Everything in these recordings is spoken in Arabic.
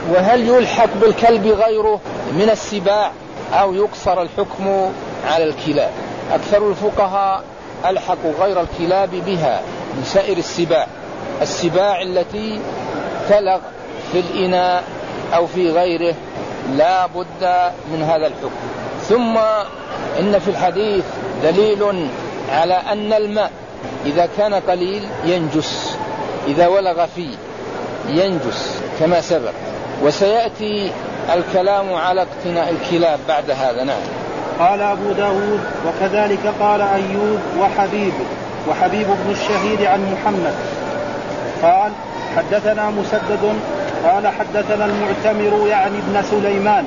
وهل يلحق بالكلب غيره من السباع أو يقصر الحكم على الكلاب؟ أكثر الفقهاء ألحقوا غير الكلاب بها من سائر السباع التي تلغ في الإناء أو في غيره لا بد من هذا الحكم. ثم إن في الحديث دليل على أن الماء إذا كان قليل ينجس، إذا ولغ فيه ينجس كما سبق، وسيأتي الكلام على اقتناء الكلاب بعد هذا. نعم. قال أبو داود وكذلك قال أيوب وحبيب بن الشهيد عن محمد قال حدثنا مسدد قال حدثنا المعتمر يعني ابن سليمان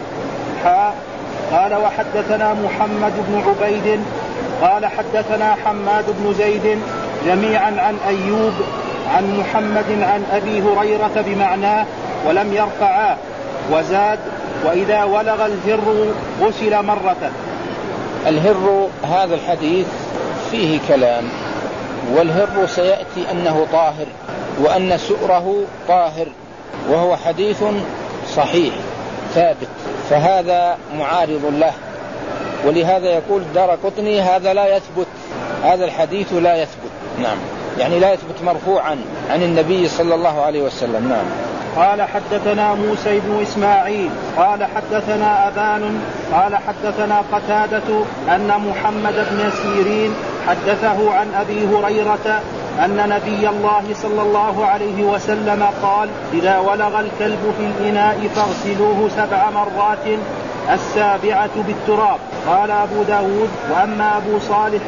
قال وحدثنا محمد بن عبيد قال حدثنا حماد بن زيد جميعا عن أيوب عن محمد عن أبي هريرة بمعناه ولم يرفعاه، وزاد وإذا ولغ الهر غسل مرة. الهر هذا الحديث فيه كلام، والهر سيأتي أنه طاهر وأن سؤره طاهر، وهو حديث صحيح ثابت، فهذا معارض له، ولهذا يقول الدارقطني هذا لا يثبت، هذا الحديث لا يثبت. نعم، يعني لا يثبت مرفوعا عن النبي صلى الله عليه وسلم. نعم. قال حدثنا موسى بن إسماعيل قال حدثنا أبان قال حدثنا قتادة أن محمد بن سيرين حدثه عن أبي هريرة أن نبي الله صلى الله عليه وسلم قال إذا ولغ الكلب في الإناء فاغسلوه 7 مرات، السابعة بالتراب. قال أبو داود وأما أبو صالح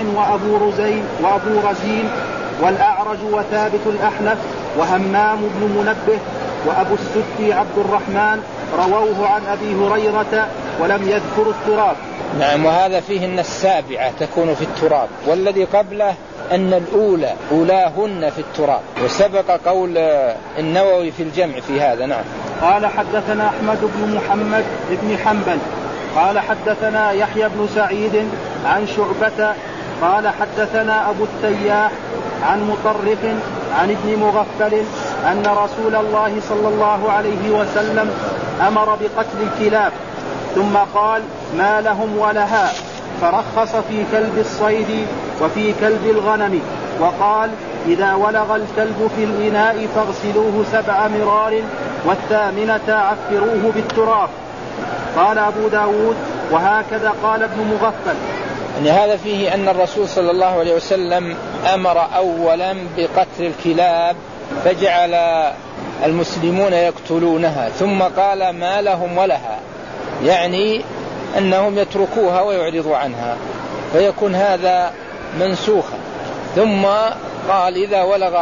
وأبو رزين والأعرج وثابت الأحنف وهمام بن منبه وأبو السدي عبد الرحمن رووه عن أبي هريرة ولم يذكر التراب. نعم، وهذا فيه أن السابعة تكون في التراب، والذي قبله أن الأولى أولاهن في التراب، وسبق قول النووي في الجمع في هذا. نعم. قال حدثنا أحمد بن محمد بن حنبل قال حدثنا يحيى بن سعيد عن شعبة قال حدثنا أبو التياح عن مطرف عن ابن مغفل أن رسول الله صلى الله عليه وسلم أمر بقتل الكلاب، ثم قال ما لهم ولها، فرخص في كلب الصيد وفي كلب الغنم، وقال إذا ولغ الكلب في الإناء فاغسلوه 7 مرار والثامنة عفروه بالتراب. قال أبو داود وهكذا قال ابن مغفل. يعني هذا فيه أن الرسول صلى الله عليه وسلم أمر أولا بقتل الكلاب فجعل المسلمون يقتلونها، ثم قال ما لهم ولها، يعني أنهم يتركوها ويعرضوا عنها، فيكون هذا منسوخا. ثم قال إذا ولغ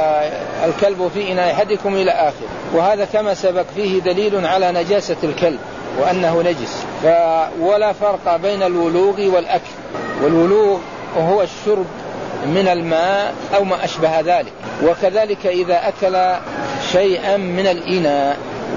الكلب في إناء أحدكم إلى آخر، وهذا كما سبق فيه دليل على نجاسة الكلب وأنه نجس، ولا فرق بين الولوغ والأكل. والولوغ هو الشرب من الماء أو ما أشبه ذلك، وكذلك إذا أكل شيئا من الإناء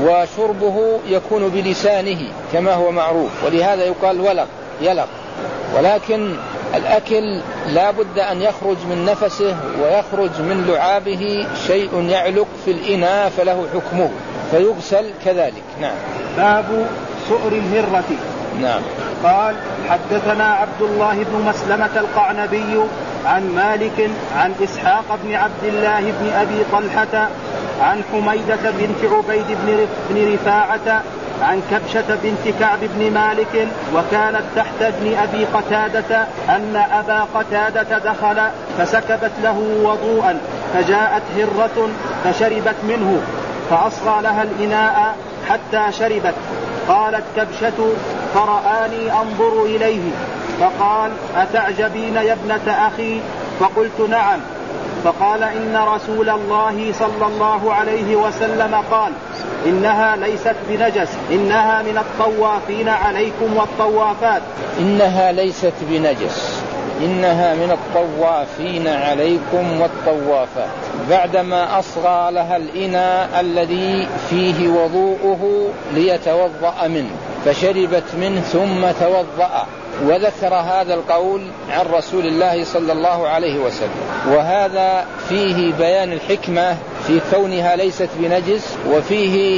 وشربه يكون بلسانه كما هو معروف، ولهذا يقال يلغ. ولكن الأكل لا بد أن يخرج من نفسه ويخرج من لعابه شيء يعلق في الإناء فله حكمه فيغسل كذلك. نعم. باب سؤر الهرة. نعم. قال حدثنا عبد الله بن مسلمة القعنبي عن مالك عن إسحاق بن عبد الله بن أبي طلحة عن حميدة بنت عبيد بن رفاعة عن كبشة بنت كعب بن مالك وكانت تحت ابن أبي قتادة أن أبا قتادة دخل فسكبت له وضوءا، فجاءت هرة فشربت منه، فأصغى لها الإناء حتى شربت. قالت كبشة فرآني أنظر إليه فقال أتعجبين يا ابنة أخي؟ فقلت نعم. فقال إن رسول الله صلى الله عليه وسلم قال إنها ليست بنجس، إنها من الطوافين عليكم والطوافات. إنها ليست بنجس، إنها من الطوافين عليكم والطوافات، بعدما أصغى لها الإناء الذي فيه وضوءه ليتوضأ منه، فشربت منه ثم توضأ، وذكر هذا القول عن رسول الله صلى الله عليه وسلم. وهذا فيه بيان الحكمة في كونها ليست بنجس، وفيه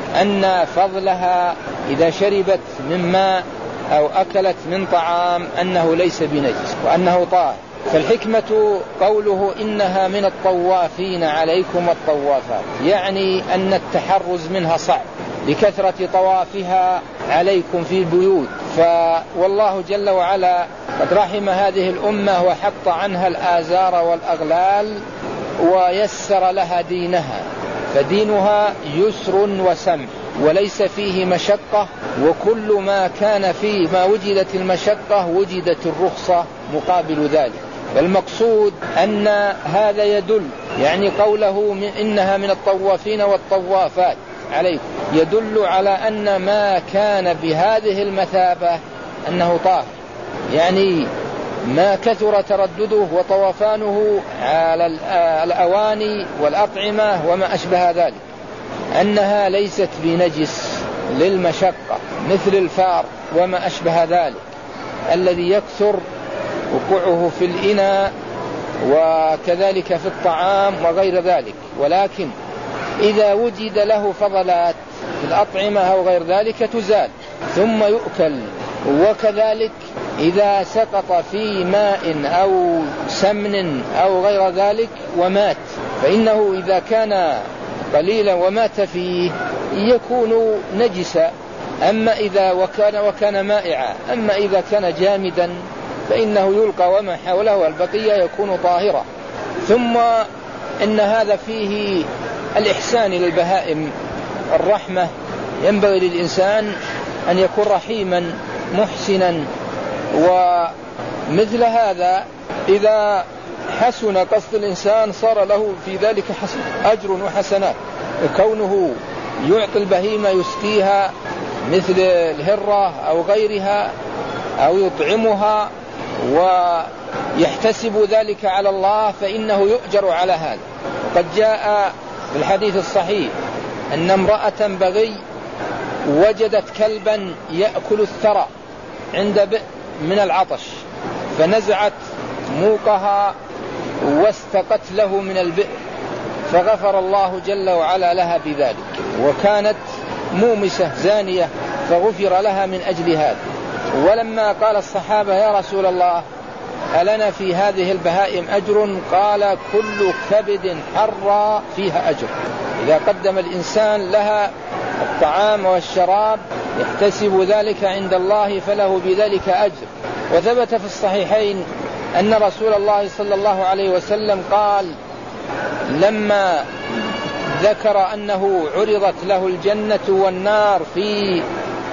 أن فضلها إذا شربت من ماء أو أكلت من طعام أنه ليس بنجس وأنه طاهر. فالحكمة قوله إنها من الطوافين عليكم الطوافات، يعني أن التحرز منها صعب لكثرة طوافها عليكم في البيوت. والله جل وعلا قد رحم هذه الأمة وحط عنها الآزار والأغلال ويسر لها دينها، فدينها يسر وسمح وليس فيه مشقة، وكل ما كان فيه ما وجدت المشقة وجدت الرخصة مقابل ذلك. والمقصود أن هذا يدل، يعني قوله إنها من الطوافين والطوافات عليكم يدل على أن ما كان بهذه المثابة أنه طاهر، يعني ما كثر تردده وطوفانه على الأواني والأطعمة وما أشبه ذلك، أنها ليست بنجس للمشقة مثل الفار وما أشبه ذلك الذي يكثر وقوعه في الإناء وكذلك في الطعام وغير ذلك. ولكن إذا وجد له فضلات في الأطعمة أو غير ذلك تزال ثم يؤكل. وكذلك إذا سقط في ماء أو سمن أو غير ذلك ومات، فإنه إذا كان قليلا ومات فيه يكون نجسا، أما إذا وكان مائعا. أما إذا كان جامدا فإنه يلقى وما حوله البقية يكون طاهرا. ثم إن هذا فيه الإحسان للبهائم، الرحمة، ينبغي للإنسان أن يكون رحيما محسنا. ومثل هذا إذا حسن قصد الإنسان صار له في ذلك أجر وحسنات، وكونه يعطي البهيمة يسقيها مثل الهرة أو غيرها أو يطعمها ويحتسب ذلك على الله فإنه يؤجر على هذا. قد جاء في الحديث الصحيح أن امرأة بغي وجدت كلبا يأكل الثرى عند بئر من العطش، فنزعت موقها واستقت له من البئر، فغفر الله جل وعلا لها بذلك، وكانت مومسة زانية فغفر لها من أجل هذا. ولما قال الصحابة يا رسول الله ألنا في هذه البهائم أجر؟ قال كل كبد حر فيها أجر. إذا قدم الإنسان لها الطعام والشراب يحتسب ذلك عند الله فله بذلك أجر. وثبت في الصحيحين أن رسول الله صلى الله عليه وسلم قال لما ذكر أنه عرضت له الجنة والنار في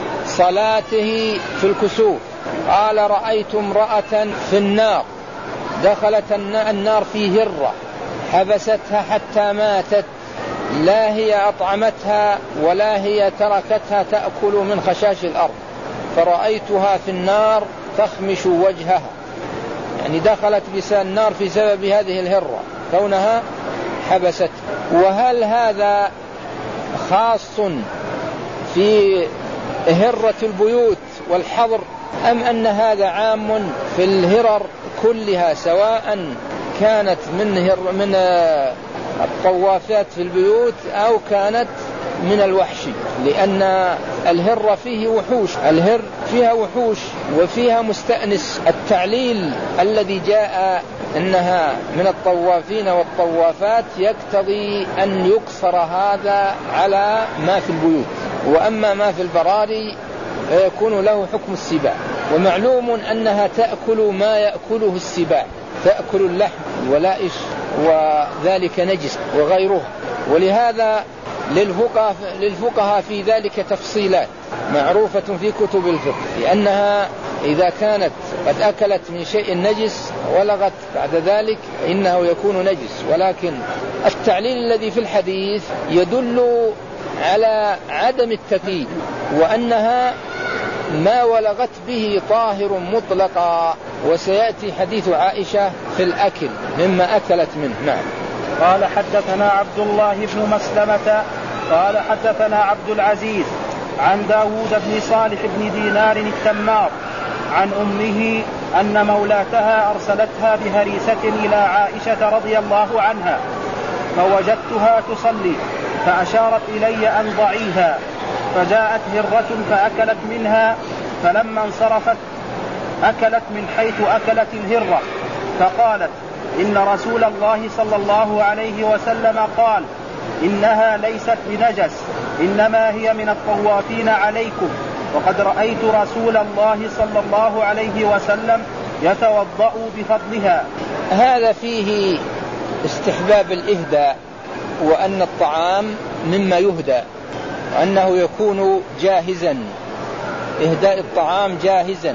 صلاته في الكسوف، قال رأيت امرأة في النار دخلت النار في هرة حبستها حتى ماتت، لا هي أطعمتها ولا هي تركتها تأكل من خشاش الأرض، فرأيتها في النار تخمش وجهها، يعني دخلت النار في سبب هذه الهرة كونها حبست. وهل هذا خاص في هرة البيوت والحظر أم أن هذا عام في الهرر كلها سواء كانت من الطوافات في البيوت أو كانت من الوحش؟ لأن الهر فيه وحوش، الهر فيها وحوش وفيها مستأنس. التعليل الذي جاء إنها من الطوافين والطوافات يقتضي أن يقصر هذا على ما في البيوت، وأما ما في البراري فيكون له حكم السباع. ومعلوم أنها تأكل ما يأكله السباع، تأكل اللحم واللائش وذلك نجس وغيره. ولهذا للفقهاء في ذلك تفصيلات معروفة في كتب الفقه، لأنها إذا كانت قد أكلت من شيء نجس ولغت بعد ذلك إنه يكون نجس. ولكن التعليل الذي في الحديث يدل على عدم التقييد، وأنها ما ولغت به طاهر مطلقا. وسيأتي حديث عائشة في الأكل مما أكلت منه. نعم. قال حدثنا عبد الله بن مسلمة قال حدثنا عبد العزيز عن داود بن صالح بن دينار التمار عن أمه أن مولاتها أرسلتها بهريسة إلى عائشة رضي الله عنها، فوجدتها تصلي فأشارت إلي أن ضعيها، فجاءت هرة فأكلت منها، فلما انصرفت أكلت من حيث أكلت الهرة، فقالت: إن رسول الله صلى الله عليه وسلم قال: إنها ليست بنجس، إنما هي من الطوافين عليكم، وقد رأيت رسول الله صلى الله عليه وسلم يتوضأ بفضلها. هذا فيه استحباب الإهداء، وأن الطعام مما يهدى، وأنه يكون جاهزا، إهداء الطعام جاهزا.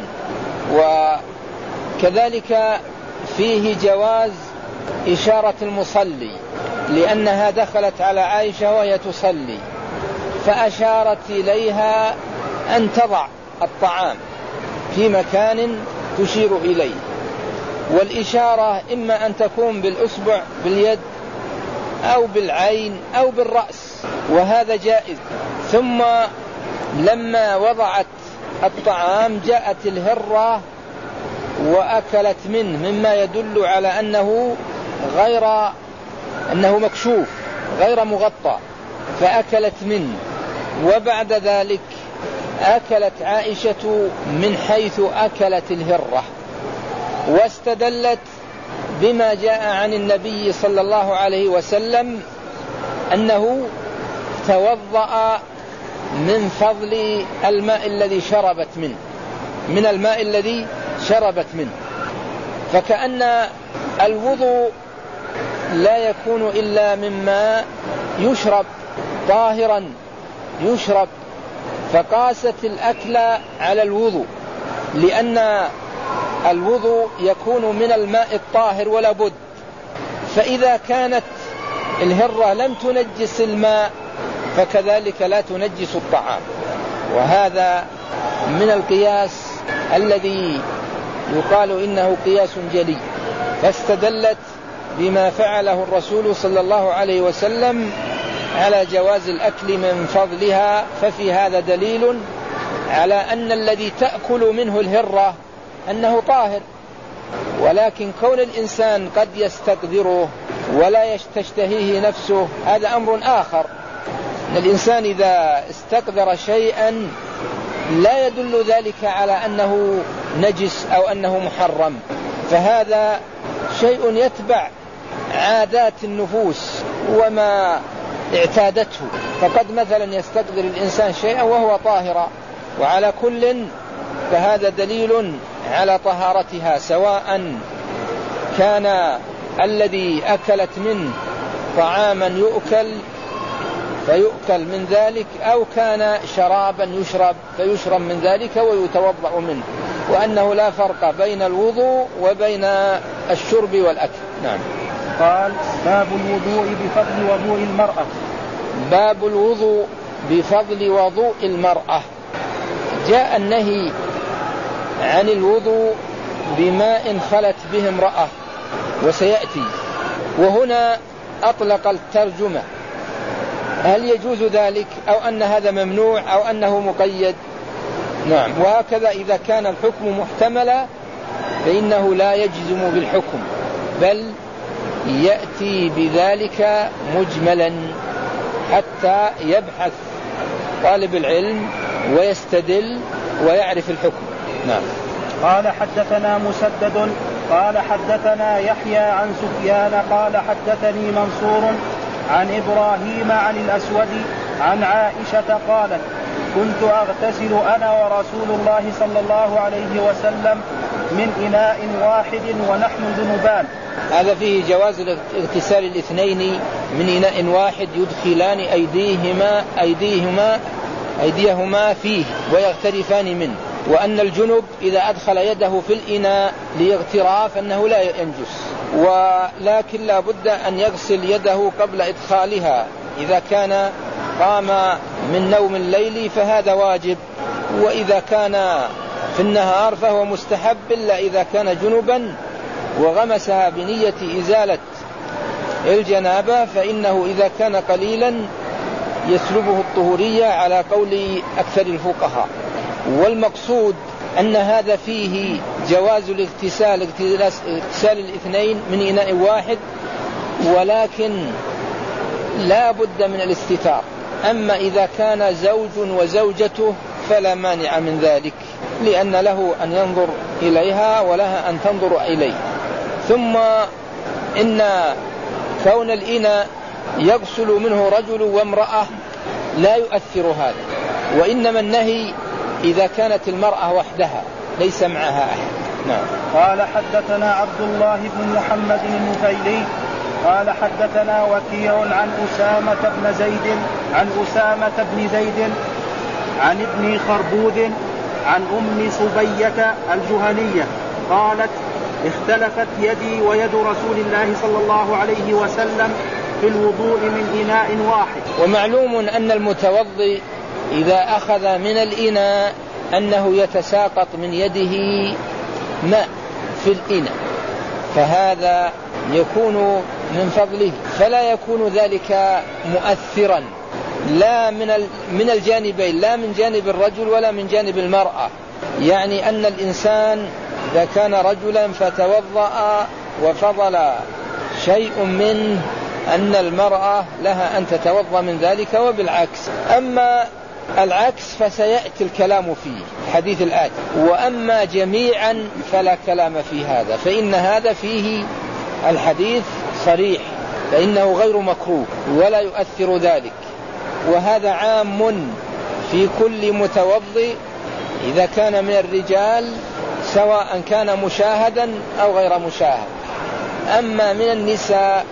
وكذلك فيه جواز إشارة المصلي، لأنها دخلت على عائشة وهي تصلي فأشارت إليها أن تضع الطعام في مكان تشير إليه، والإشارة إما أن تكون بالأصبع باليد أو بالعين أو بالرأس، وهذا جائز. ثم لما وضعت الطعام جاءت الهرة وأكلت منه، مما يدل على أنه مكشوف غير مغطى، فأكلت منه. وبعد ذلك أكلت عائشة من حيث أكلت الهرة، واستدلت بما جاء عن النبي صلى الله عليه وسلم أنه توضأ من فضل الماء الذي شربت منه، من الماء الذي شربت منه. فكأن الوضوء لا يكون إلا مما يشرب طاهرا يشرب، فقاست الأكل على الوضوء، لأن الوضوء يكون من الماء الطاهر ولا بد. فإذا كانت الهرة لم تنجس الماء فكذلك لا تنجس الطعام، وهذا من القياس الذي يقال إنه قياس جلي. فاستدلت بما فعله الرسول صلى الله عليه وسلم على جواز الأكل من فضلها، ففي هذا دليل على أن الذي تأكل منه الهرة أنه طاهر، ولكن كون الإنسان قد يستقدره ولا تشتهيه نفسه هذا أمر آخر. الإنسان إذا استقدر شيئا لا يدل ذلك على أنه نجس أو أنه محرم، فهذا شيء يتبع عادات النفوس وما اعتادته. فقد مثلا يستقدر الإنسان شيئا وهو طاهر، وعلى كل فهذا دليل على طهارتها، سواء كان الذي أكلت منه طعاما يؤكل فيؤكل من ذلك، أو كان شرابا يشرب فيشرب من ذلك ويتوضأ منه، وأنه لا فرق بين الوضوء وبين الشرب والأكل. نعم. قال: باب الوضوء بفضل وضوء المرأة. باب الوضوء بفضل وضوء المرأة. جاء النهي عن الوضوء بماء خلت به امرأة، وسيأتي. وهنا أطلق الترجمة، هل يجوز ذلك أو أن هذا ممنوع أو أنه مقيد؟ نعم. وهكذا إذا كان الحكم محتملا فإنه لا يجزم بالحكم، بل يأتي بذلك مجملا حتى يبحث طالب العلم ويستدل ويعرف الحكم. نعم. قال: حدثنا مسدد قال حدثنا يحيى عن سفيان قال حدثني منصور عن إبراهيم عن الأسود عن عائشة قالت: كنت أغتسل أنا ورسول الله صلى الله عليه وسلم من إناء واحد ونحن جنبان. هذا فيه جواز اغتسال الاثنين من إناء واحد، يدخلان أيديهما فيه ويغترفان منه، وأن الجنب إذا أدخل يده في الإناء لاغتراف أنه لا ينجس، ولكن لا بد أن يغسل يده قبل إدخالها. إذا كان قام من نوم الليل فهذا واجب، وإذا كان في النهار فهو مستحب، إلا إذا كان جنبا وغمسها بنية إزالة الجنابة فإنه إذا كان قليلا يسلبه الطهورية على قول أكثر الفقهاء. والمقصود أن هذا فيه جواز اغتسال الاثنين من إناء واحد، ولكن لا بد من الاستتار. أما إذا كان زوج وزوجته فلا مانع من ذلك، لأن له أن ينظر إليها ولها أن تنظر إليه. ثم إن كون الإناء يغسل منه رجل وامرأة لا يؤثر هذا، وإنما النهي إذا كانت المرأة وحدها ليس معها أحد. نعم. قال حدثنا عبد الله بن محمد النفيلي قال حدثنا وكيع عن أسامة بن زيد عن ابن خربوذ عن أم صبية الجهنية قالت اختلفت يدي ويد رسول الله صلى الله عليه وسلم في الوضوء من إناء واحد. ومعلوم أن المتوضئ إذا أخذ من الإناء أنه يتساقط من يده ماء في الإناء، فهذا يكون من فضله، فلا يكون ذلك مؤثرا لا من الجانبين، لا من جانب الرجل ولا من جانب المرأة. يعني أن الإنسان إذا كان رجلا فتوضأ وفضل شيء منه أن المرأة لها أن تتوضأ من ذلك وبالعكس. أما العكس فسيأتي الكلام فيه الحديث الآتي. وأما جميعا فلا كلام في هذا، فإن هذا فيه الحديث صريح، فإنه غير مكروه ولا يؤثر ذلك. وهذا عام في كل متوضئ إذا كان من الرجال سواء كان مشاهدا أو غير مشاهد. أما من النساء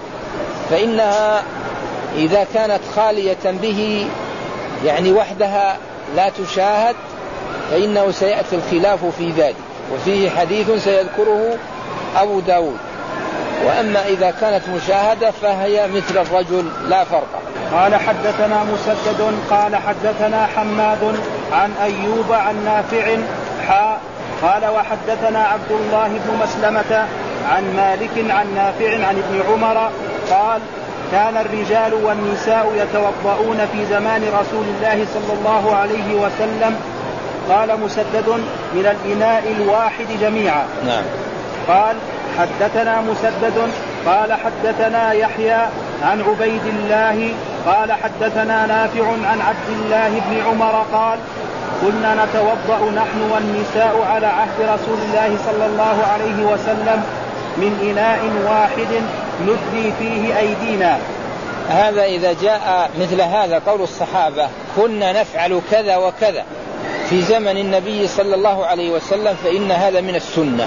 فإنها إذا كانت خالية به يعني وحدها لا تشاهد فإنه سيأتي الخلاف في ذلك، وفيه حديث سيذكره أبو داود. وأما إذا كانت مشاهدة فهي مثل الرجل لا فرق. قال حدثنا مسدد قال حدثنا حماد عن أيوب عن نافع قال وحدثنا عبد الله بن مسلمة عن مالك عن نافع عن ابن عمر قال كان الرجال والنساء يتوضؤون في زمان رسول الله صلى الله عليه وسلم. قال مسدد من الإناء الواحد جميعا. نعم. قال حدثنا مسدد قال حدثنا يحيى عن عبيد الله قال حدثنا نافع عن عبد الله بن عمر قال كنا نتوضأ نحن والنساء على عهد رسول الله صلى الله عليه وسلم من إناء واحد ندلي فيه أيدينا. هذا إذا جاء مثل هذا قول الصحابة كنا نفعل كذا وكذا في زمن النبي صلى الله عليه وسلم فإن هذا من السنة،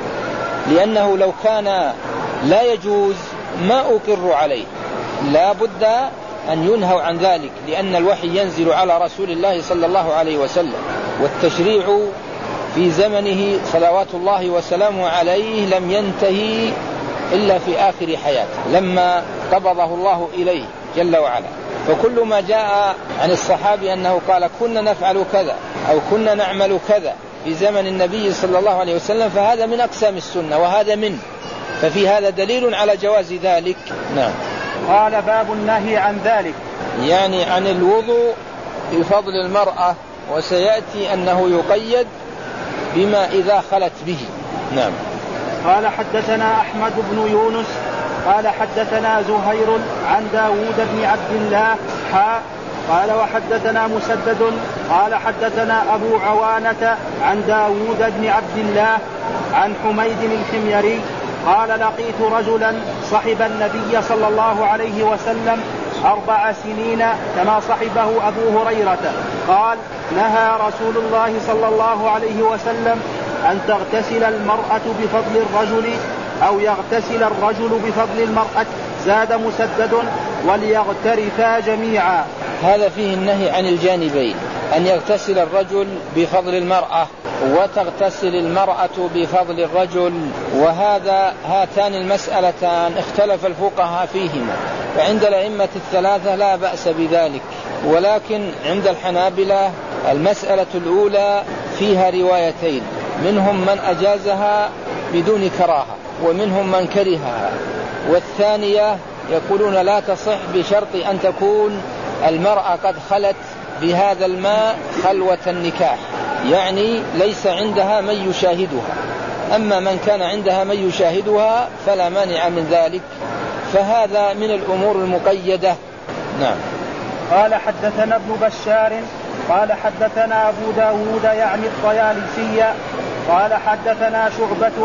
لأنه لو كان لا يجوز ما أقر عليه، لا بد أن ينهوا عن ذلك، لأن الوحي ينزل على رسول الله صلى الله عليه وسلم، والتشريع في زمنه صلوات الله وسلامه عليه لم ينتهي إلا في آخر حياته لما قبضه الله إليه جل وعلا. فكل ما جاء عن الصحابي أنه قال كنا نفعل كذا أو كنا نعمل كذا في زمن النبي صلى الله عليه وسلم فهذا من أقسام السنة وهذا منه، ففي هذا دليل على جواز ذلك. نعم. قال باب النهي عن ذلك، يعني عن الوضوء بفضل المرأة، وسيأتي أنه يقيد بما إذا خلت به. نعم. قال حدثنا أحمد بن يونس قال حدثنا زهير عن داود بن عبد الله قال وحدثنا مسدد قال حدثنا أبو عوانة عن داود بن عبد الله عن حميد الحميري قال لقيت رجلا صحب النبي صلى الله عليه وسلم 4 سنين كما صحبه أبو هريرة. قال نهى رسول الله صلى الله عليه وسلم أن تغتسل المرأة بفضل الرجل أو يغتسل الرجل بفضل المرأة. زاد مسدد وليغترفا جميعا. هذا فيه النهي عن الجانبين، أن يغتسل الرجل بفضل المرأة وتغتسل المرأة بفضل الرجل، هاتان المسألتان اختلف الفقهاء فيهما، فعند الأئمة الثلاثة لا بأس بذلك، ولكن عند الحنابلة المسألة الأولى فيها روايتين، منهم من أجازها بدون كراهة ومنهم من كرهها، والثانية يقولون لا تصح بشرط أن تكون المرأة قد خلت بهذا الماء خلوة النكاح، يعني ليس عندها من يشاهدها. أما من كان عندها من يشاهدها فلا مانع من ذلك، فهذا من الأمور المقيدة نعم. قال حدثنا ابن بشار قال حدثنا أبو داود يعني الطيالسي قال حدثنا شعبة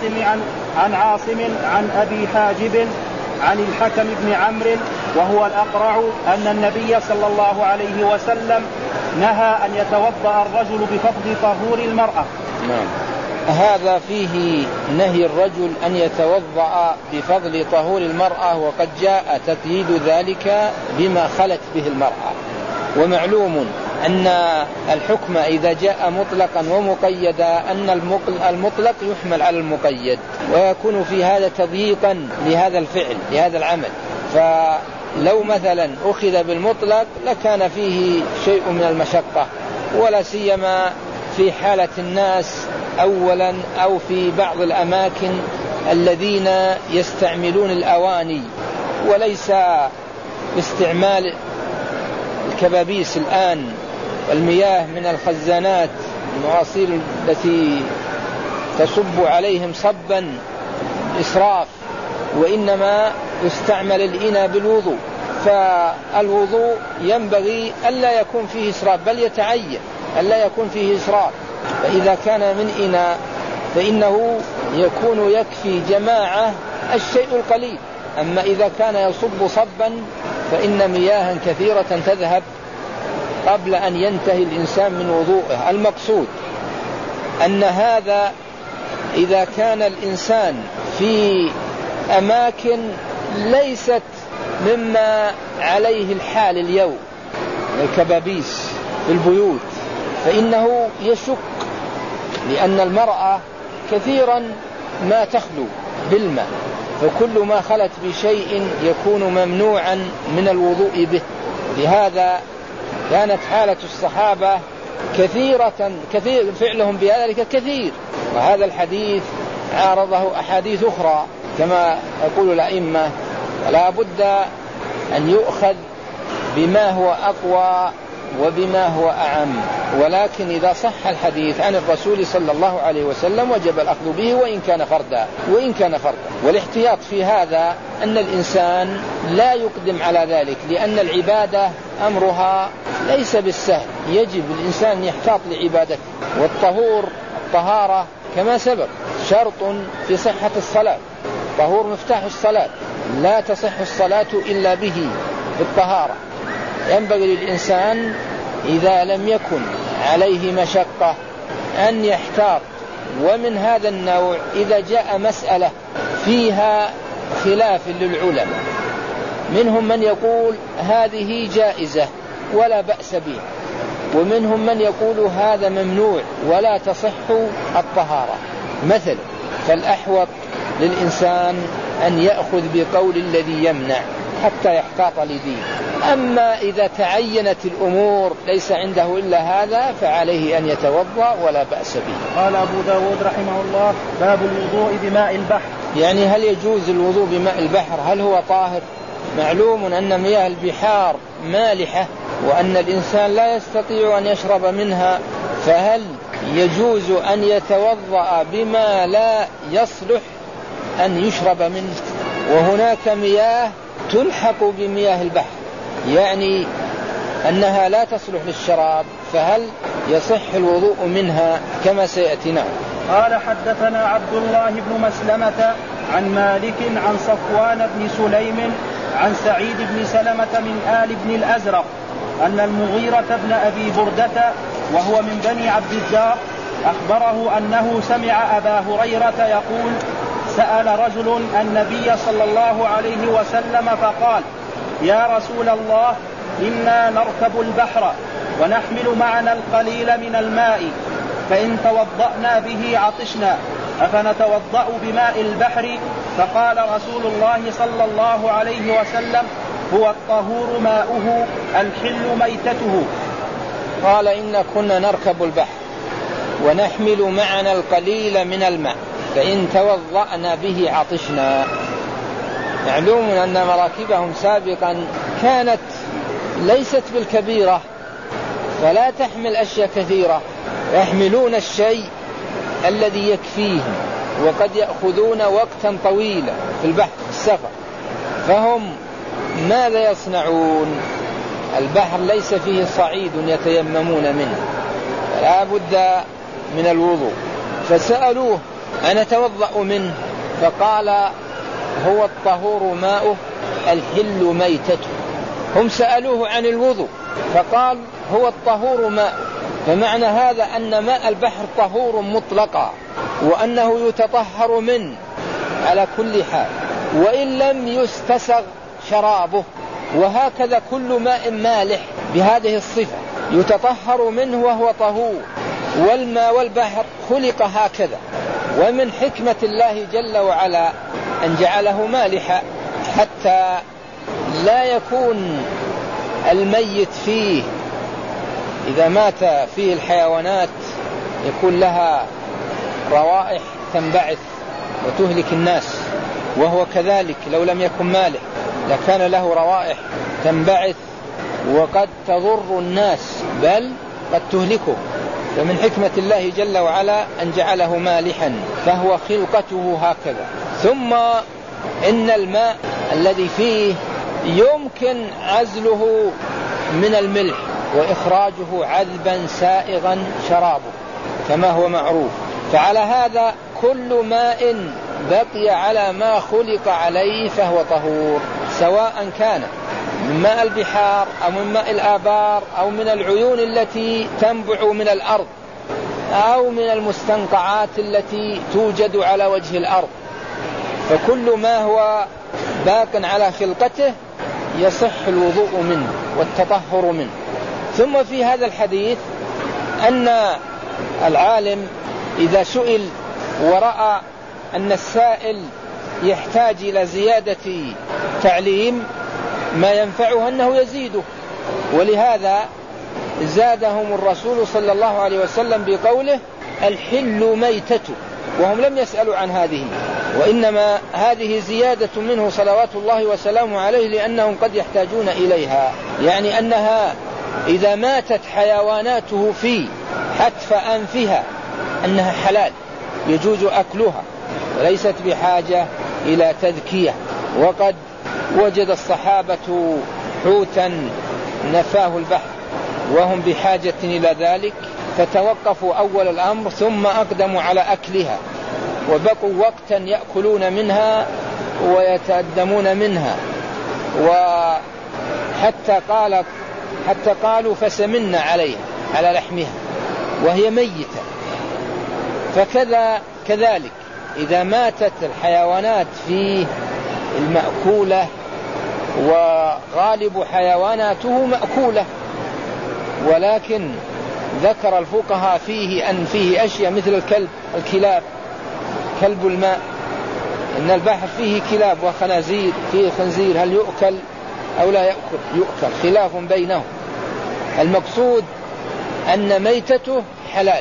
عن عاصم عن أبي حاجب عن الحكم بن عمرو وهو الأقرع أن النبي صلى الله عليه وسلم نهى أن يتوضأ الرجل بفضل طهور المرأة. نعم. هذا فيه نهي الرجل أن يتوضأ بفضل طهور المرأة، وقد جاء تقييد ذلك بما خلت به المرأة. ومعلوم أن الحكم إذا جاء مطلقا ومقيدا أن المطلق يحمل على المقيد، ويكون في هذا تضييقا لهذا الفعل لهذا العمل. فلو مثلا أخذ بالمطلق لكان فيه شيء من المشقة، ولا سيما في حالة الناس أولا أو في بعض الأماكن الذين يستعملون الأواني وليس باستعمال الكبابيس الآن المياه من الخزانات المواصيل التي تصب عليهم صبا إسراف، وإنما يستعمل الإناء بالوضوء. فالوضوء ينبغي ألا يكون فيه إسراف، بل يتعين ألا يكون فيه إسراف. فإذا كان من إناء فإنه يكون يكفي جماعة الشيء القليل، أما إذا كان يصب صبا فإن مياها كثيرة تذهب قبل أن ينتهي الإنسان من وضوءه. المقصود أن هذا إذا كان الإنسان في أماكن ليست مما عليه الحال اليوم، الكبابيس في البيوت، فإنه يشق، لأن المرأة كثيرا ما تخلو بالماء، فكل ما خلت بشيء يكون ممنوعا من الوضوء به. لهذا كانت حالة الصحابة كثير فعلهم بذلك كثير، وهذا الحديث عارضه أحاديث أخرى كما يقول الأئمة. لا بد أن يؤخذ بما هو أقوى وبما هو أعم، ولكن إذا صح الحديث عن الرسول صلى الله عليه وسلم وجب الأخذ به وإن كان فردا. والاحتياط في هذا أن الإنسان لا يقدم على ذلك، لأن العبادة أمرها ليس بالسهل، يجب الإنسان يحتاط لعبادته. الطهارة كما سبق شرط في صحة الصلاة، طهور مفتاح الصلاة، لا تصح الصلاة إلا به بالطهارة. ينبغي للإنسان إذا لم يكن عليه مشقة أن يحتاط. ومن هذا النوع إذا جاء مسألة فيها خلاف للعلماء، منهم من يقول هذه جائزة ولا بأس به، ومنهم من يقول هذا ممنوع ولا تصح الطهارة مثل، فالأحوط للإنسان أن يأخذ بقول الذي يمنع حتى يحتاط لدين. أما إذا تعينت الأمور ليس عنده إلا هذا فعليه أن يتوضأ ولا بأس به. قال أبو داود رحمه الله: باب الوضوء بماء البحر. يعني هل يجوز الوضوء بماء البحر؟ هل هو طاهر؟ معلوم أن مياه البحار مالحة وأن الإنسان لا يستطيع أن يشرب منها، فهل يجوز أن يتوضأ بما لا يصلح أن يشرب منه؟ وهناك مياه تلحق بمياه البحر، يعني أنها لا تصلح للشراب، فهل يصح الوضوء منها كما سيأتينا؟ قال حدثنا عبد الله بن مسلمة عن مالك عن صفوان بن سليم عن سعيد بن سلمة من آل بن الأزرق أن المغيرة بن أبي بردة وهو من بني عبد الدار أخبره أنه سمع أبا هريرة يقول: سأل رجل النبي صلى الله عليه وسلم فقال: يا رسول الله، إنا نركب البحر ونحمل معنا القليل من الماء، فإن توضأنا به عطشنا، أفنتوضأ بماء البحر؟ فقال رسول الله صلى الله عليه وسلم: هو الطهور ماؤه الحل ميتته. قال: إن كنا نركب البحر ونحمل معنا القليل من الماء، فإن توضأنا به عطشنا. معلوم أن مراكبهم سابقا كانت ليست بالكبيرة، فلا تحمل أشياء كثيرة، يحملون الشيء الذي يكفيهم، وقد يأخذون وقتا طويلا في البحر السفر، فهم ماذا يصنعون؟ البحر ليس فيه صعيد يتيممون منه، لا بد من الوضوء. فسألوه أنا توضأ منه؟ فقال هو الطهور ماؤه الحل ميتته. هم سألوه عن الوضوء فقال هو الطهور ماء. فمعنى هذا أن ماء البحر طهور مطلقا، وأنه يتطهر منه على كل حال وإن لم يستسغ شرابه. وهكذا كل ماء مالح بهذه الصفة يتطهر منه وهو طهور. والماء والبحر خلق هكذا. ومن حكمة الله جل وعلا أن جعله مالحا حتى لا يكون الميت فيه إذا مات فيه الحيوانات يكون لها روائح تنبعث وتهلك الناس، وهو كذلك لو لم يكن مالح لكان له روائح تنبعث وقد تضر الناس بل قد تهلكه. فمن حكمة الله جل وعلا أن جعله مالحا، فهو خلقته هكذا. ثم إن الماء الذي فيه يمكن عزله من الملح وإخراجه عذبا سائغا شرابه كما هو معروف. فعلى هذا كل ماء بقي على ما خلق عليه فهو طهور، سواء كان من ماء البحار أو من ماء الآبار أو من العيون التي تنبع من الأرض أو من المستنقعات التي توجد على وجه الأرض. فكل ما هو باق على خلقته يصح الوضوء منه والتطهر منه. ثم في هذا الحديث أن العالم إذا سئل ورأى أن السائل يحتاج إلى زيادة تعليم ما ينفعه أنه يزيده، ولهذا زادهم الرسول صلى الله عليه وسلم بقوله الحل ميتته، وهم لم يسألوا عن هذه، وإنما هذه زيادة منه صلوات الله وسلامه عليه لأنهم قد يحتاجون إليها. يعني أنها إذا ماتت حيواناته في حتف أنفها أنها حلال يجوز أكلها وليست بحاجة إلى تذكية. وقد وجد الصحابة حوتا نفاه البحر وهم بحاجة إلى ذلك فتوقفوا أول الأمر ثم أقدموا على أكلها، وبقوا وقتا يأكلون منها ويتأدمون منها، حتى قالوا فسمنا عليها على لحمها وهي ميتة. كذلك إذا ماتت الحيوانات في المأكولة وغالب حيواناته مأكولة، ولكن ذكر الفقهاء فيه أن فيه أشياء مثل الكلاب كلب الماء، إن البحر فيه كلاب وخنازير، فيه خنزير هل يؤكل أو لا يؤكل خلاف بينهم. المقصود أن ميتته حلال،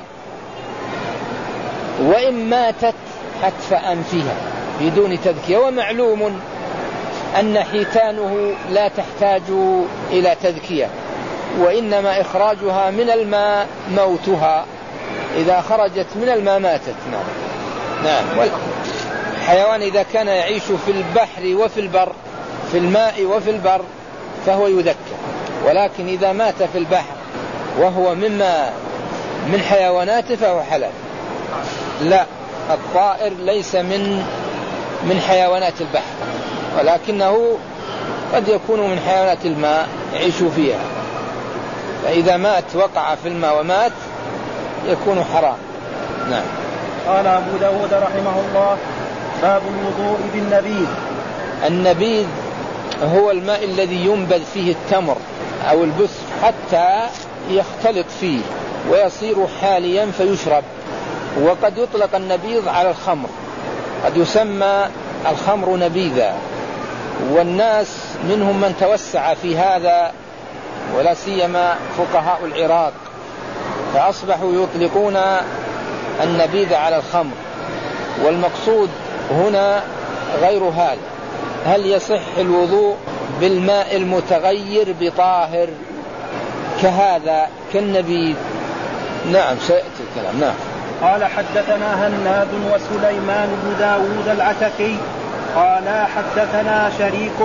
وإن ماتت حتف أنفها بدون تذكية. ومعلوم أن حيتانه لا تحتاج إلى تذكية، وإنما إخراجها من الماء موتها، إذا خرجت من الماء ماتت. نعم. والحيوان إذا كان يعيش في البحر وفي البر، في الماء وفي البر، فهو يذكر. ولكن إذا مات في البحر وهو من حيواناته فهو حلال. لا، الطائر ليس من حيوانات البحر، ولكنه قد يكون من حيوانات الماء يعيش فيها، فإذا مات وقع في الماء ومات يكون حرام. نعم. قال أبو داود رحمه الله: باب الوضوء بالنبيذ. النبيذ هو الماء الذي ينبذ فيه التمر أو البث حتى يختلط فيه ويصير حاليا فيشرب. وقد يطلق النبيذ على الخمر، قد يسمى الخمر نبيذا، والناس منهم من توسع في هذا، ولا سيما فقهاء العراق، فأصبحوا يطلقون النبيذ على الخمر. والمقصود هنا غير هذا. هل يصح الوضوء بالماء المتغير بطاهر كهذا كالنبيذ؟ نعم، سيأتي الكلام. نعم. قال حدثنا هناد وسليمان بن داود العتكي قال حدثنا شريك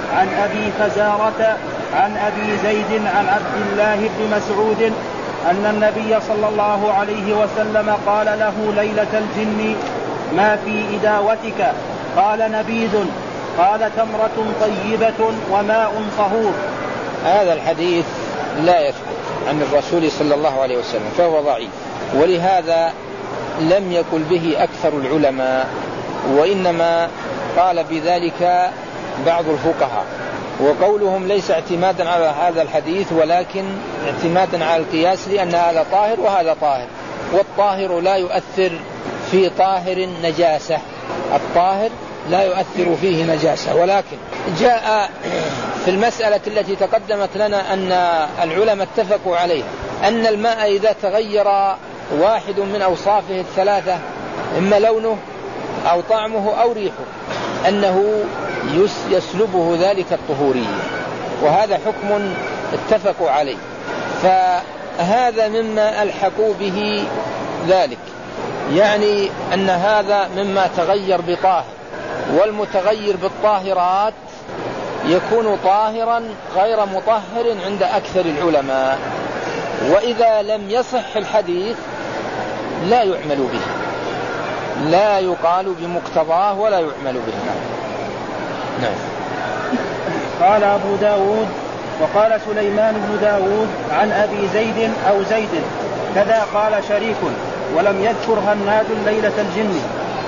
عن أبي فزارة عن أبي زيد عن عبد الله بن مسعود أن النبي صلى الله عليه وسلم قال له ليلة الجن ما في إداوتك؟ قال نبيذ. قال تمرة طيبة وماء طهور. هذا الحديث لا يثبت عن الرسول صلى الله عليه وسلم فهو ضعيف، ولهذا لم يقل به أكثر العلماء، وإنما قال بذلك بعض الفقهاء، وقولهم ليس اعتمادا على هذا الحديث ولكن اعتمادا على القياس، لأن هذا طاهر وهذا طاهر، والطاهر لا يؤثر في طاهر نجاسة، الطاهر لا يؤثر فيه نجاسة. ولكن جاء في المسألة التي تقدمت لنا أن العلماء اتفقوا عليها أن الماء إذا تغير واحد من أوصافه الثلاثة، إما لونه أو طعمه أو ريحه، أنه يسلبه ذلك الطهورية، وهذا حكم اتفقوا عليه. فهذا مما ألحقوا به ذلك، يعني أن هذا مما تغير بطاهر، والمتغير بالطاهرات يكون طاهرا غير مطهر عند أكثر العلماء، وإذا لم يصح الحديث لا يعمل به، لا يقال بمقتضاه ولا يعمل به. نعم. قال أبو داود وقال سليمان بن داود عن أبي زيد أو زيد كذا قال شريك، ولم يذكر هناد ليلة الجن.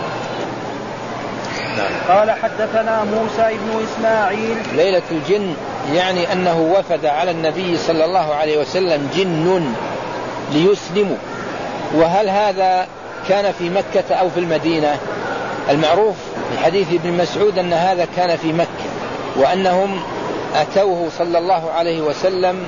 قال حدثنا موسى بن إسماعيل. ليلة الجن يعني أنه وفد على النبي صلى الله عليه وسلم جن ليسلموا، وهل هذا كان في مكة أو في المدينة؟ المعروف في حديث ابن مسعود أن هذا كان في مكة، وأنهم أتوه صلى الله عليه وسلم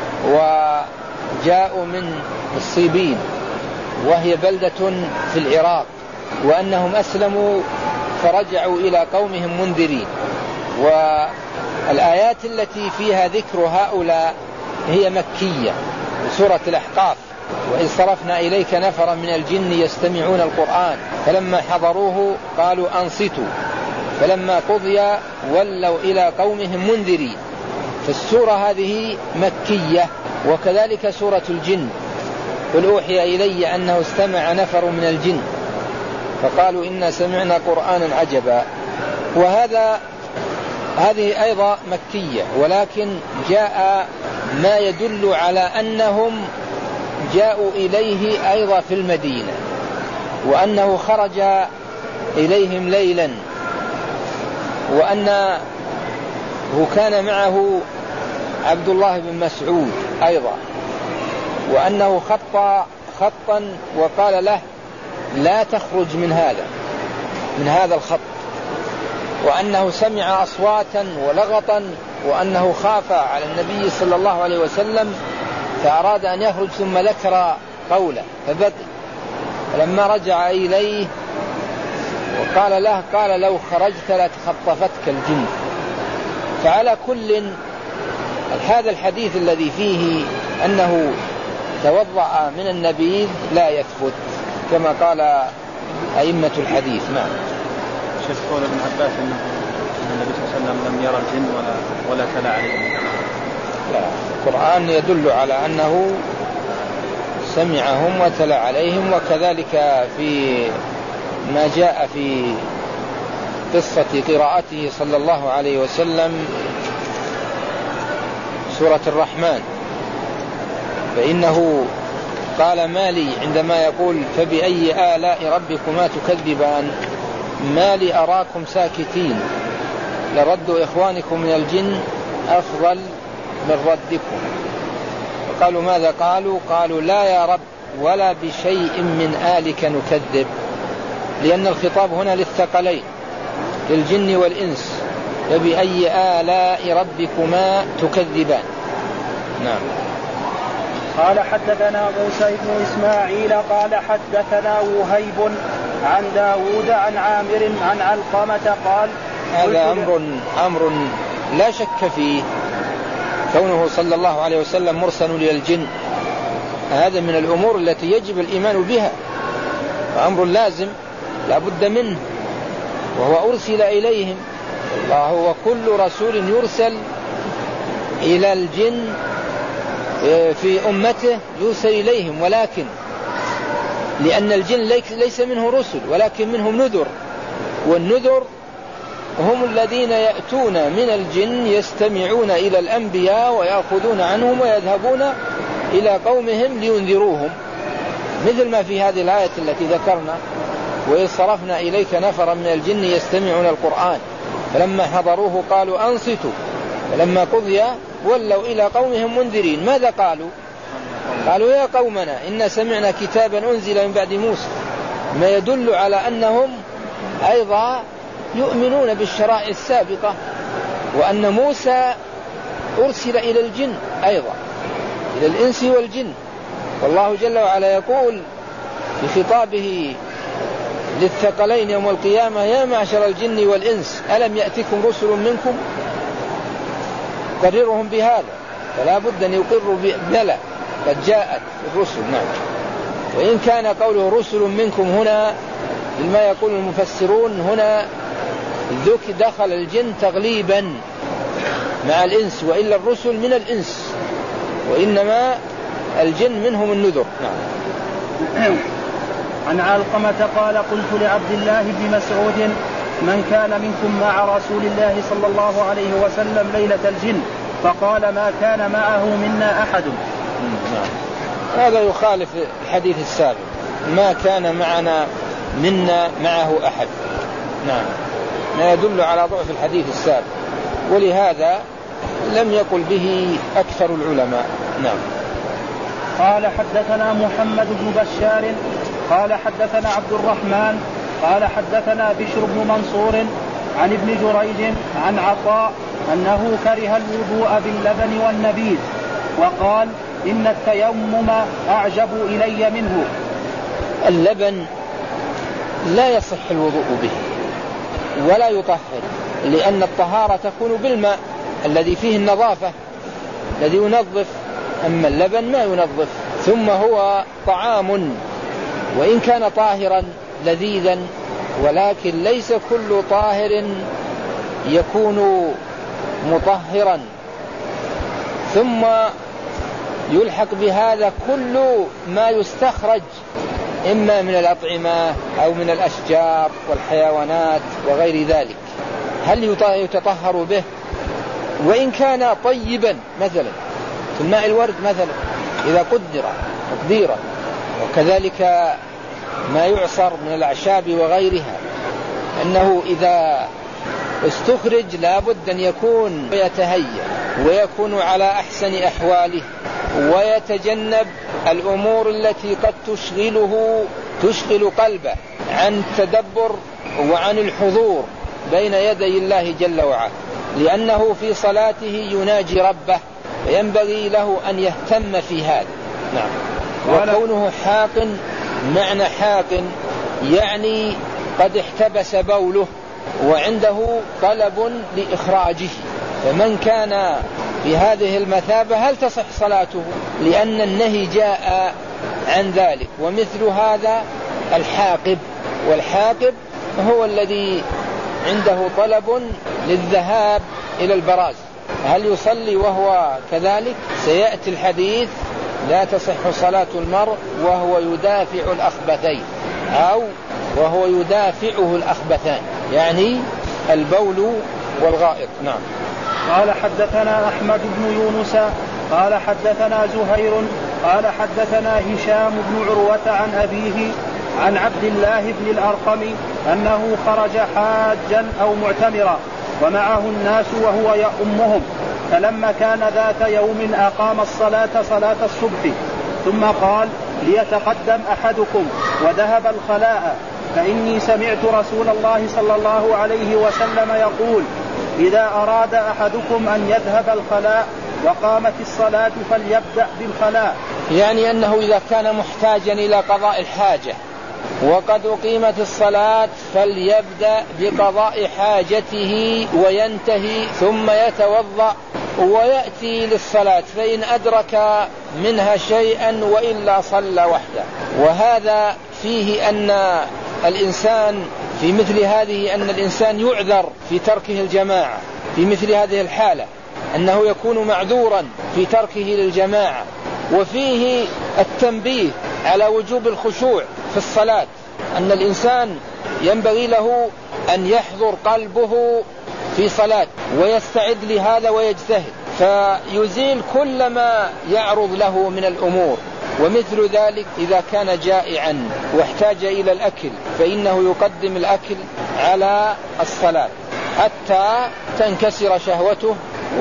وجاءوا من الصيبين وهي بلدة في العراق، وأنهم أسلموا فرجعوا إلى قومهم منذرين. والآيات التي فيها ذكر هؤلاء هي مكية، سورة الأحقاف: وإذ صرفنا إليك نفرا من الجن يستمعون القرآن فلما حضروه قالوا أنصتوا فلما قضي ولوا إلى قومهم منذرين. فالسورة هذه مكية، وكذلك سورة الجن: قل أوحي إلي أنه استمع نفر من الجن فقالوا إنا سمعنا قرآنا عجبا. هذه أيضا مكية، ولكن جاء ما يدل على أنهم جاءوا إليه أيضا في المدينة، وأنه خرج إليهم ليلا، وأنه كان معه عبد الله بن مسعود أيضا، وأنه خطا وقال له لا تخرج من هذا الخط، وأنه سمع أصواتا ولغطا، وأنه خاف على النبي صلى الله عليه وسلم فأراد أن يخرج ثم ذكر قوله فبقي. فلما رجع إليه وقال له قال لو خرجت لتخطفتك الجن. فعلى كل هذا الحديث الذي فيه أنه توضأ من النبيذ لا يثبت كما قال أئمة الحديث. نعم. شيخ قول ابن عباس أن النبي صلى الله عليه وسلم لم يرى الجن ولا تلا عليهم. لا، القرآن يدل على أنه سمعهم وتلا عليهم، وكذلك في ما جاء في قصة قراءته صلى الله عليه وسلم سورة الرحمن، فإنه قال ما لي عندما يقول فبأي آلاء ربكما تكذبان ما لي أراكم ساكتين لرد إخوانكم من الجن أفضل من ردكم. فقالوا ماذا؟ قالوا لا يا رب ولا بشيء من آلك نكذب، لأن الخطاب هنا للثقلين للجن والإنس. فبأي آلاء ربكما تكذبان. نعم. قال حدثنا موسى بن إسماعيل قال حدثنا وهيب عن داود عن عامر عن علقمة قال هذا أمر لا شك فيه، كونه صلى الله عليه وسلم مرسل للجن هذا من الأمور التي يجب الإيمان بها، أمر لازم لا بد منه، وهو أرسل إليهم وكل رسول يرسل إلى الجن في أمته يرسل إليهم، ولكن لأن الجن ليس منه رسل ولكن منهم نذر، والنذر هم الذين يأتون من الجن يستمعون إلى الأنبياء ويأخذون عنهم ويذهبون إلى قومهم لينذروهم، مثل ما في هذه الآية التي ذكرنا: وإذ صرفنا إليك نفرا من الجن يستمعون القرآن فلما حضروه قالوا أنصتوا فلما قضي ولوا إلى قومهم منذرين. ماذا قالوا؟ قالوا: يا قومنا إنا سمعنا كتابا أنزل من بعد موسى، ما يدل على أنهم أيضا يؤمنون بالشرائع السابقة، وأن موسى أرسل إلى الجن أيضا، إلى الإنس والجن. والله جل وعلا يقول بخطابه للثقلين يوم القيامة: يا معشر الجن والإنس ألم يأتكم رسل منكم؟ قررهم بهذا، فلا بد أن يقروا بلى قد جاءت الرسل. نعم. وإن كان قوله رسل منكم هنا لما يقول المفسرون هنا دخل الجن تغليبا مع الإنس، وإلا الرسل من الإنس، وإنما الجن منهم النذر. نعم. عن علقمة قال: قلت لعبد الله بن مسعود: من كان منكم مع رسول الله صلى الله عليه وسلم ليلة الجن؟ فقال: ما كان معه منا أحد. هذا يخالف الحديث السابق: ما كان منا معه أحد. نعم، ما يدل على ضعف الحديث السابق، ولهذا لم يقل به أكثر العلماء. نعم. قال: حدثنا محمد بن بشار قال حدثنا عبد الرحمن قال حدثنا بشر بن منصور عن ابن جريج عن عطاء أنه كره الوضوء باللبن والنبيذ، وقال: إن التيمم أعجب إلي منه. اللبن لا يصح الوضوء به ولا يطهر، لأن الطهارة تكون بالماء الذي فيه النظافة الذي ينظف، أما اللبن ما ينظف. ثم هو طعام وإن كان طاهرا لذيذا، ولكن ليس كل طاهر يكون مطهرا. ثم يلحق بهذا كل ما يستخرج إما من الأطعمة أو من الأشجار والحيوانات وغير ذلك، هل يتطهر به؟ وإن كان طيبا مثلا في الماء الورد مثلا إذا قدر تقديرا، وكذلك ما يعصر من الأعشاب وغيرها، أنه إذا استخرج لابد أن يكون يتهيأ ويكون على أحسن أحواله، ويتجنب الأمور التي قد تشغل قلبه عن التدبر وعن الحضور بين يدي الله جل وعلا، لأنه في صلاته يناجي ربه، فينبغي له أن يهتم في هذا. نعم. وكونه حاق، معنى حاق يعني قد احتبس بوله وعنده طلب لإخراجه، فمن كان في هذه المثابة هل تصح صلاته؟ لأن النهي جاء عن ذلك. ومثل هذا الحاقب، والحاقب هو الذي عنده طلب للذهاب إلى البراز، هل يصلي وهو كذلك؟ سيأتي الحديث: لا تصح صلاة المرء وهو يدافع الأخبثين، أو وهو يدافعه الأخبثان، يعني البول والغائط. نعم. قال: حدثنا أحمد بن يونس قال حدثنا زهير قال حدثنا هشام بن عروة عن أبيه عن عبد الله بن الأرقم أنه خرج حاجا أو معتمرا ومعه الناس وهو يؤمهم، فلما كان ذات يوم أقام الصلاة صلاة الصبح، ثم قال: ليتقدم أحدكم وذهب الخلاء، فإني سمعت رسول الله صلى الله عليه وسلم يقول: إذا أراد أحدكم أن يذهب الخلاء وقامت الصلاة فليبدأ بالخلاء. يعني أنه إذا كان محتاجا إلى قضاء الحاجة وقد أقيمت الصلاة فليبدأ بقضاء حاجته وينتهي ثم يتوضأ ويأتي للصلاة، فإن أدرك منها شيئا وإلا صلى وحده. وهذا فيه أن الإنسان في مثل هذه أن الإنسان يعذر في تركه الجماعة في مثل هذه الحالة، أنه يكون معذورا في تركه للجماعة. وفيه التنبيه على وجوب الخشوع في الصلاة، أن الإنسان ينبغي له أن يحضر قلبه في صلاة ويستعد لهذا ويجتهد، فيزيل كل ما يعرض له من الأمور. ومثل ذلك إذا كان جائعا واحتاج إلى الأكل فإنه يقدم الأكل على الصلاة حتى تنكسر شهوته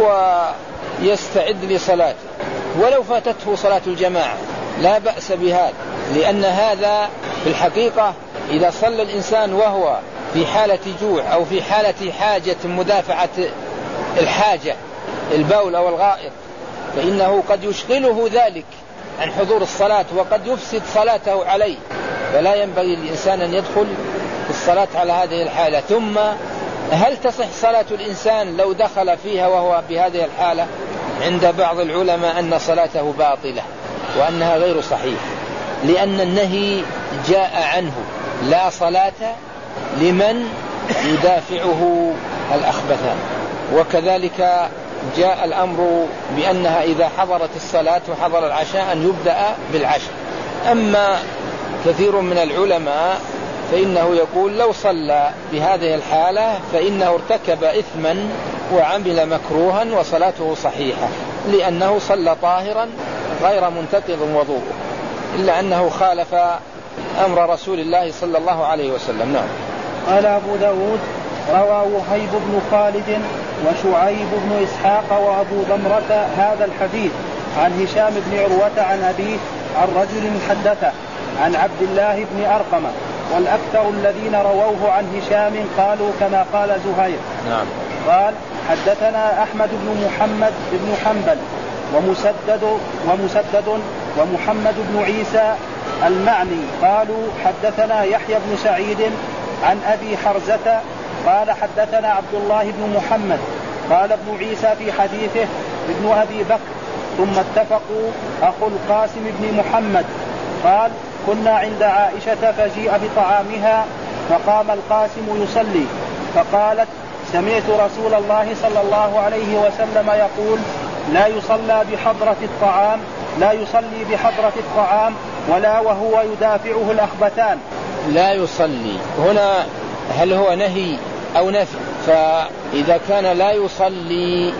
ويستعد لصلاته، ولو فاتته صلاة الجماعة لا بأس بهذا، لأن هذا في الحقيقة إذا صلى الإنسان وهو في حالة جوع أو في حالة حاجة مدافعة الحاجة البول أو الغائط فإنه قد يشغله ذلك عن حضور الصلاة وقد يفسد صلاته عليه، فلا ينبغي للإنسان أن يدخل في الصلاة على هذه الحالة. ثم هل تصح صلاة الإنسان لو دخل فيها وهو بهذه الحالة؟ عند بعض العلماء أن صلاته باطلة وأنها غير صحيحة، لأن النهي جاء عنه لا صلاة لمن يدافعه الأخبثان. وكذلك جاء الأمر بأنها إذا حضرت الصلاة وحضر العشاء أن يبدأ بالعشاء. أما كثير من العلماء فإنه يقول لو صلى بهذه الحالة فإنه ارتكب إثما وعمل مكروها وصلاته صحيحة، لأنه صلى طاهرا غير منتقض وضوءه، إلا أنه خالف أمر رسول الله صلى الله عليه وسلم. نعم. قال أبو داود روى وهيب بن خالد وشعيب بن إسحاق وأبو ضمرة هذا الحديث عن هشام بن عروة عن أبيه عن رجل حدثه عن عبد الله بن أرقم، والأكثر الذين رووه عن هشام قالوا كما قال زهير. نعم. قال حدثنا أحمد بن محمد بن حنبل ومسدد ومحمد بن عيسى المعني قالوا حدثنا يحيى بن سعيد عن أبي حرزة قال حدثنا عبد الله بن محمد قال ابن عيسى في حديثه ابن أبي بكر ثم اتفقوا أخو القاسم بن محمد قال كنا عند عائشة فجيء بطعامها فقام القاسم يصلي فقالت سمعت رسول الله صلى الله عليه وسلم يقول لا يصلي بحضرة الطعام ولا وهو يدافعه الأخبثان. لا يصلي هنا هل هو نهي أو نفي؟ فإذا كان لا يصلي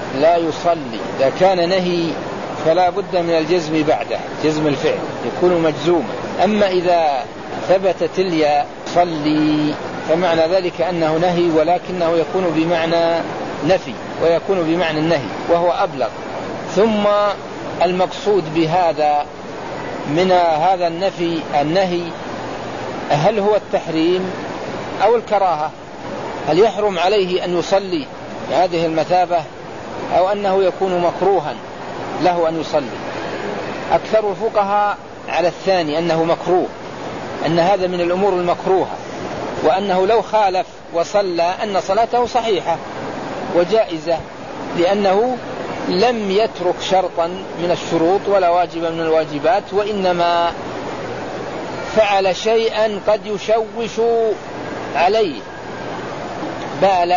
إذا كان نهي فلا بد من الجزم بعده، جزم الفعل يكون مجزوما. أما إذا ثبتت الياء صلي فمعنى ذلك أنه نهي، ولكنه يكون بمعنى نفي ويكون بمعنى النهي وهو أبلغ. ثم المقصود بهذا من هذا النهي هل هو التحريم أو الكراهة؟ هل يحرم عليه أن يصلي بهذه المثابة أو أنه يكون مكروها له أن يصلي؟ أكثر الفقهاء على الثاني أنه مكروه، أن هذا من الأمور المكروهة، وأنه لو خالف وصلى أن صلاته صحيحة وجائزة، لأنه لم يترك شرطا من الشروط ولا واجبا من الواجبات، وإنما فعل شيئا قد يشوش عليه باله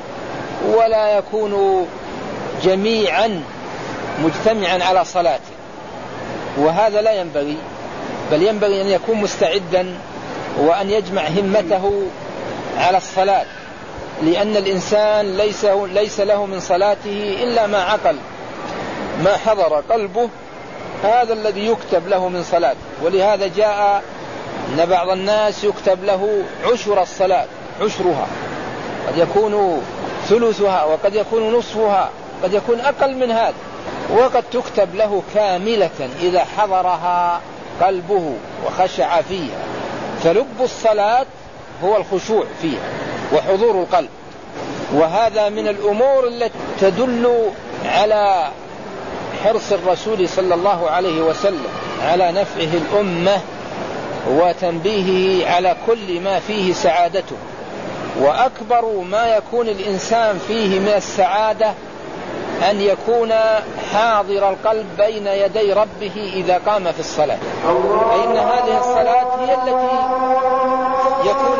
ولا يكون جميعا مجتمعا على صلاته، وهذا لا ينبغي، بل ينبغي أن يكون مستعدا وأن يجمع همته على الصلاة، لأن الإنسان ليس له من صلاته إلا ما عقل، ما حضر قلبه هذا الذي يكتب له من صلاة. ولهذا جاء أن بعض الناس يكتب له عشر الصلاة، عشرها قد يكون ثلثها وقد يكون نصفها قد يكون أقل من هذا، وقد تكتب له كاملة إذا حضرها قلبه وخشع فيها. فلب الصلاة هو الخشوع فيها وحضور القلب، وهذا من الأمور التي تدل على حرص الرسول صلى الله عليه وسلم على نفعه الأمة وتنبيهه على كل ما فيه سعادته. وأكبر ما يكون الإنسان فيه من السعادة أن يكون حاضر القلب بين يدي ربه إذا قام في الصلاة، فإن هذه الصلاة هي التي يكون